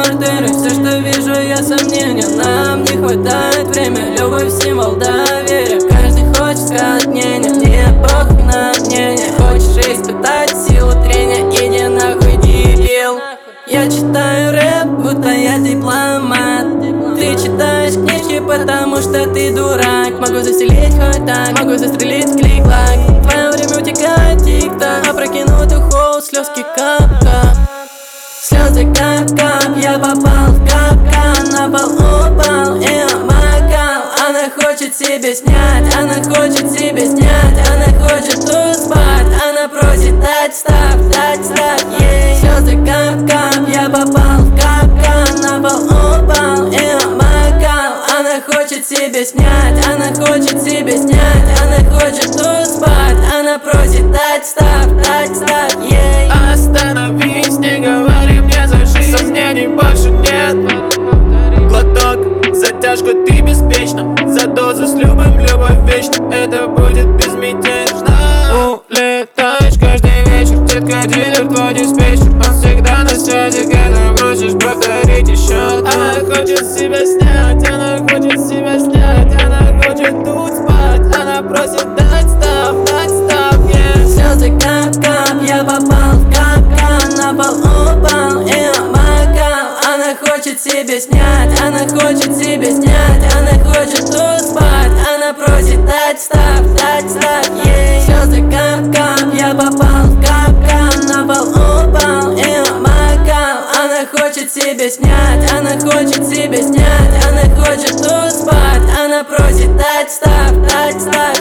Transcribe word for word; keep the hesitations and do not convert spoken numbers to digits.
квартиры. Все, что вижу, я сомнения. Нам не хватает время, любовь символ доверия. Каждый хочет сказать мнение, мне похуй на мнение. Хочешь испытать силу трения, иди нахуй, дебил. Я читаю рэп, будто я дипломат. Ты читаешь книжки, потому что ты дурак. Могу заселить хоть так, могу застрелить клик-клак. Твое время утекает, тик-так. Опрокинутый холл, слезки кап-кап. Слезы кап-кап, я попал в капкан. На пол упал и обмакал. Она хочет себе снять, она хочет себе снять. Она хочет тут спать, она просит дать став, дать став ей. Слезы кап-кап, я попал в капкан. На пол упал и обмакал. Она хочет себе снять, она хочет себе снять. Она хочет тут спать, она просит дать став, дать став ей. Остановись, не говори мне за жизнь, сомнений больше нет. Глоток, затяжка, ты беспечна. За дозу с любым, любовь вечна. Это будет безмятежно. Улетаешь каждый вечер, детка, дилер, твой диспетчер. Он всегда на связи, когда бросишь, повторить еще. Она хочет себя снять, она хочет себя снять. Она хочет тут спать, она просит дать став, дать став, yeah. Слезы кап-кап, я попал в капкан. На пол упал и обмакал. Она хочет себе снять, она хочет себе снять. Она хочет тут спать, она просит дать став, дать став ей. Слезы кап-кап, я попал в капкан. На пол упал и обмакал. Она хочет себе снять, она хочет себе снять. Она хочет тут спать, она просит дать став, дать став